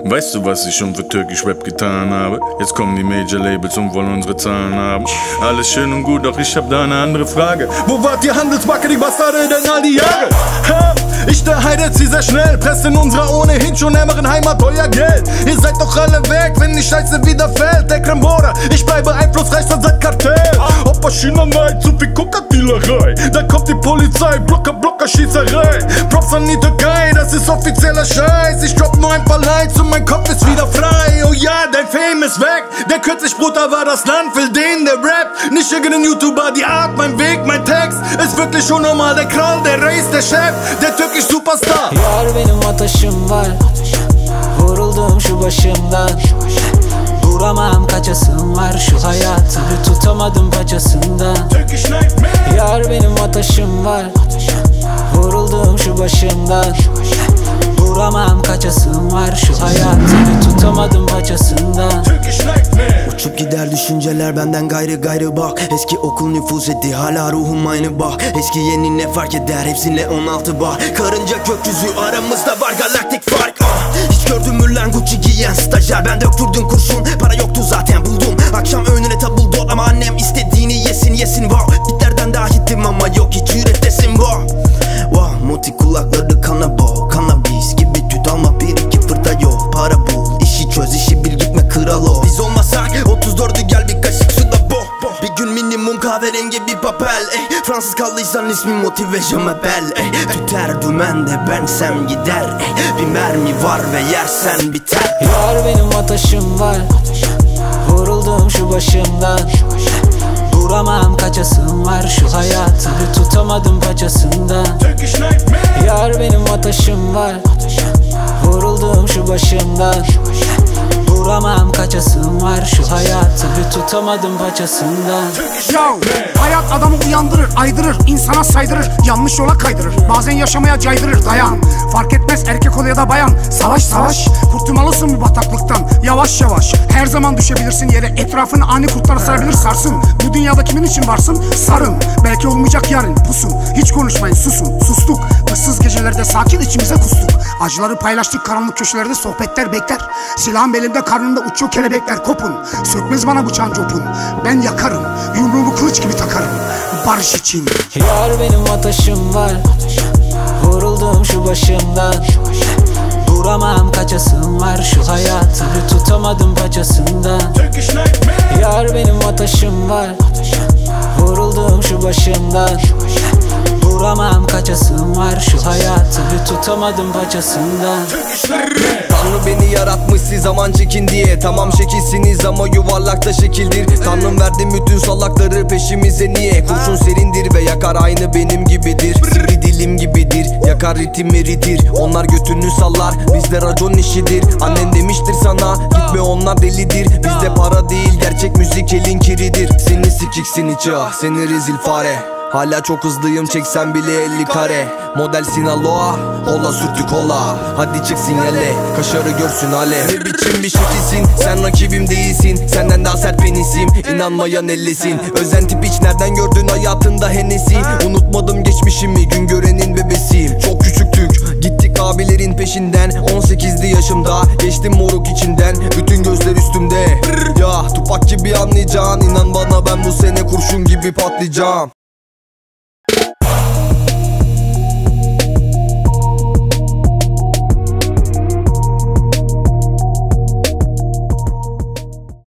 Weißt du, was ich schon für türkisch Rap getan habe? Jetzt kommen die Major Labels und wollen unsere Zahlen haben. Alles schön und gut, doch ich hab da eine andere Frage. Wo wart ihr Handelsmarke, die Bastarde denn all die Jahre? Ha? Ich der Heide zieh sehr schnell, presst in unserer ohnehin schon ärmeren Heimat euer Geld. Ihr seid doch alle weg, wenn die Scheiße wieder fällt. Der Krembora, ich bleibe einflussreichster seit Kartell. Ob China nein, zu viel Coca-Dealerei. Da kommt die Polizei, Blocker-Schießerei. Props an die Türkei, das ist offizieller Scheiß. Ich drop nur ein paar Lines und mein Kopf ist wieder frei. Oh ja, dein Fame ist weg. Der kürzlich Bruder war das Land, will den, der Rap. Nicht irgendein YouTuber, die Art, mein Weg, mein Text ist wirklich schon normal. Der Kral, der Reis, der Chef, der türkisch Superstar. Yar benim ateşim var, vuruldum şu başımdan. Duramam kaçasım var, şu hayatı bir tutamadım paçasından. Yar benim ateşim var, vuruldum şu başımdan. Duramam kaçasım var, şu hayatı bir tutamadım paçasından. Uçup gider düşünceler benden gayrı bak. Eski okul nüfuz etti, hala ruhum aynı bak. Eski yeni ne fark eder, hepsiyle 16 bar. Karınca gökyüzü aramızda var, galaktik fark. Hiç gördün mü lan Gucci giyen stajyer? Ben döktürdüm kurşun, para yoktu zaten buldum. Akşam önüne tabul dol ama annem istediğini yesin wow. Bitlerden daha gittim ama yok hiç yürektesin wow. Moti kulakları kana boğ, kanabis gibi tüt alma bir iki fırta yok. Para bul, işi çöz, işi bil gitme kral ol. Biz olmasak 34'ü gel bir kaşık suda boh. Bir gün minimum kahverengi bir papel Fransız kaldıysan ismi motive jamabel Tüter dümende bensem gider Bir mermi var ve yersen biter. Yar benim ateşim var, vuruldum şu başımdan. Duramam kaçasım var, şu hayatı bir tutamadım paçasından. Yar benim ateşim var, vuruldum şu başımdan. Duramam kaçasım var, şu hayatı bir tutamadım paçasından. Yo, hayat adamı uyandırır, aydırır, insana saydırır, yanlış yola kaydırır, bazen yaşamaya caydırır. Dayan, fark etmez erkek ol ya da bayan. Savaş, kurtulmalısın bu bataklıktan. Yavaş, her zaman düşebilirsin yere. Etrafını ani kurtlar sarabilir, sarsın. Bu dünyada kimin için varsın? Sarın, belki olmayacak yarın. Pusun, hiç konuşmayın, susun. Sustuk, ıssız gecelerde sakin içimize kustuk. Acıları paylaştık, karanlık köşelerde sohbetler bekler. Silahım belimde, karnımda uçuyor kelebekler. Kopun, sökmez bana bıçağın copun. Ben yakarım, yumruğumu kılıç gibi takarım, barış için. Yar benim ateşim var, vuruldum şu başımdan. Duramam kaçasım var, şu hayatı bir tutamadım paçasından. Yar benim ateşim var, vuruldum şu başımdan. Duramam kaçasım var, şu hayatı bir tutamadım paçasından. Tanrı beni yaratmış siz zaman çekin diye. Tamam şekilsiniz ama yuvarlakta şekildir. Tanrım verdi bütün salakları peşimize niye? Kurşun serindir ve yakar aynı benim gibidir. Sivri dilim gibidir, yakar ritim eritir. Onlar götünü sallar, bizde racon işidir. Annen demiştir sana, gitme onlar delidir. Bizde para değil, gerçek müzik elin kiridir. Seni sikiksin içi seni rezil fare. Hala çok hızlıyım çeksen bile 50 kare. Model Sinaloa, ola sürtü kola. Hadi çık sinyale, kaşarı görsün alev. Ne biçim bir şekilsin, sen rakibim değilsin. Senden daha sert penisim, inanmayan ellesin. Özen tip hiç nereden gördün hayatında Hennessy. Unutmadım geçmişimi, gün görenin bebesiyim. Çok küçüktük, gittik abilerin peşinden. 18'li yaşımda, geçtim moruk içinden. Bütün gözler üstümde, ya Tupak gibi anlayacağın. İnan bana ben bu sene kurşun gibi patlayacağım.